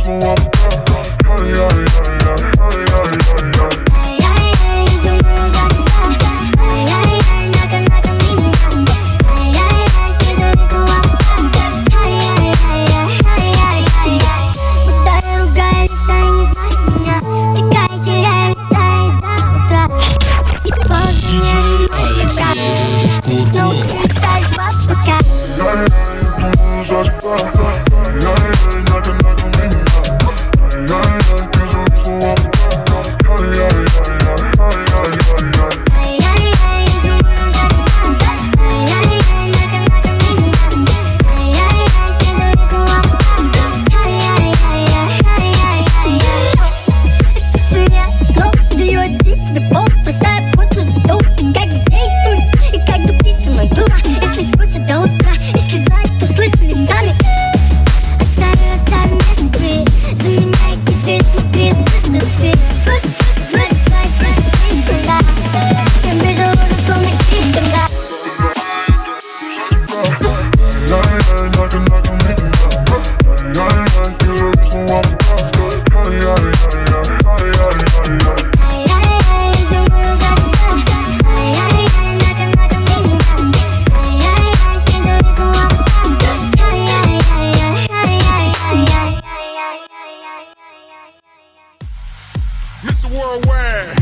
Mr. Worldwide,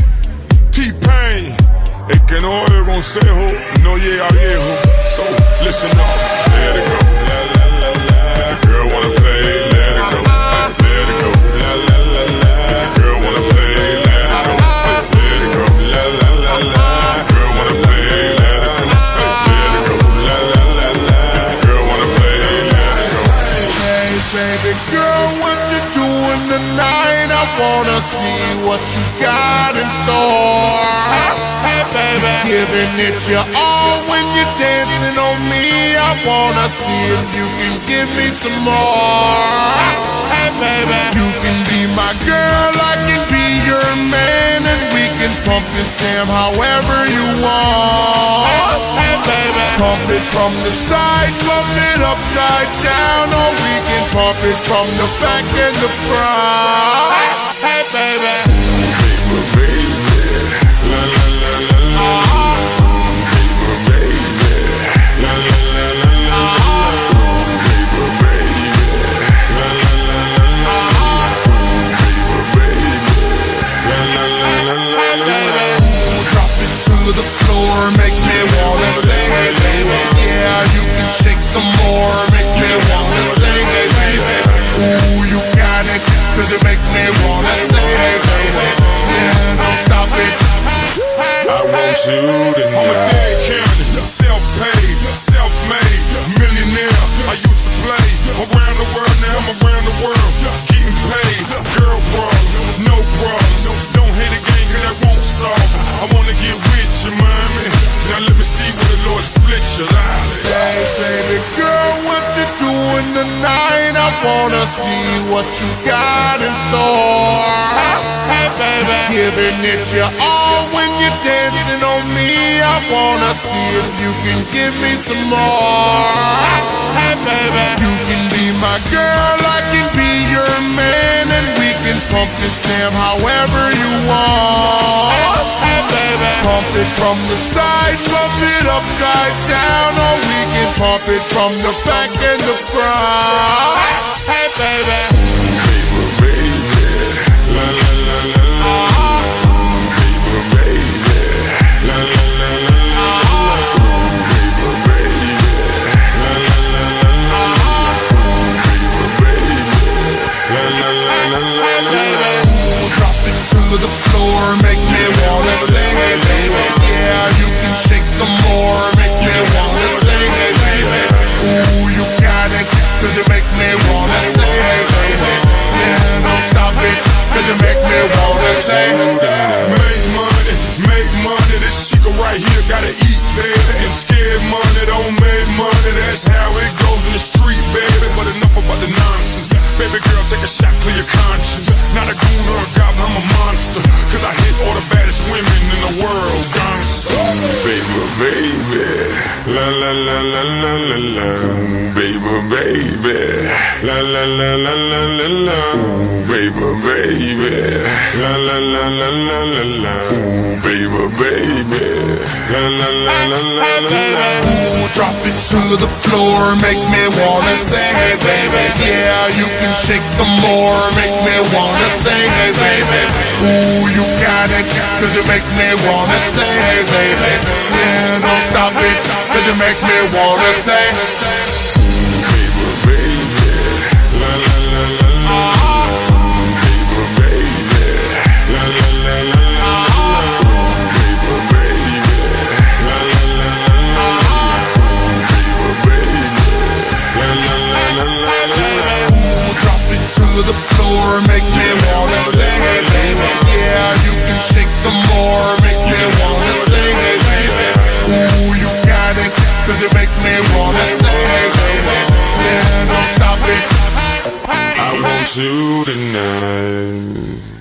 T-Pain, el que no oye consejo no llega viejo. So listen up, let it go. La la la la. If the girl wanna play, let it go. Let it go. La la la la. If the girl wanna play, let it go. Let it go. La la la la. If the girl wanna play, let it go. Let it go. La la la la. If the girl wanna play, let it go. Hey baby girl, what you doing tonight? I wanna see what you got in store. Hey baby, giving it your all when you're dancing on me. I wanna see if you can give me some more. Hey baby, you can be my girl, I can be your man, and we can pump this jam however you want. Hey baby, pump it from the side, pump it upside down, or we can pump it from the back and the front. Hey baby, Baby, la la la la la. Baby, la la la la la. Baby, la la la la la. Baby, la la la la la. drop it to the floor, make me wanna sing, hey baby. Yeah, you can shake some more, make me wanna sing, hey baby. Ooh, you got it, 'cause you make me wanna sing, hey baby. Yeah, don't stop it. I want you to know. I'm a dead county, self-paid, self-made, millionaire. I used to play around the world, now I'm around the world, getting paid. Girl problems, no problems. Don't hate a game, 'cause that won't solve. I wanna get with you, mommy. Now let me see where the Lord split your life. Hey baby girl, what you doing tonight? I wanna see what you got in store. Hey baby, giving it your all when you're dancing on me. I wanna see if you can give me some more. Hey baby, you can be my girl, I can be your man, and we can pump this jam however you want. Hey baby, pump it from the side, pump it upside down, or we can pump it from the back and the front. Hey baby, Baby, la la la la la. Baby, la la la la la. Baby, la la la la la. Baby, la la la la la. drop it to the floor, make me wanna sing, hey baby. Yeah, you can shake some more, make me wanna sing, hey baby. Ooh, you got it, 'cause you make me wanna sing, hey baby. Yeah, don't stop it, 'cause you make me wanna sing. Make money, this chica right here gotta eat, baby. And scared money don't make money, that's how it goes in the street, baby. But enough about the nonsense. Baby girl, take a shot, clear your conscience. Not a goon or a goblin, I'm a monster. Cause I hit all the baddest women in the world, gangsta. Baby, baby, la la la la la la la. Baby, baby, la la la la la la la. Baby, baby, la la la la la la la. Baby, baby, la la la la la la la. Drop it to the floor, make me wanna say, hey baby. Yeah, you can shake some more, make me wanna say, hey baby. Ooh, you got it, cause you make me wanna say, hey baby. Yeah, don't stop it, cause you make me wanna say, baby, baby, la la la la la. Baby, baby, la la la la la. Baby, baby, la la la la la. Baby, la la la la la la. drop it to the floor, make me wanna say, hey baby. Yeah, you can shake some more, make me wanna say, hey baby. Ooh, you got it, cause you make me wanna say, hey baby. Yeah, don't stop it. I want you tonight.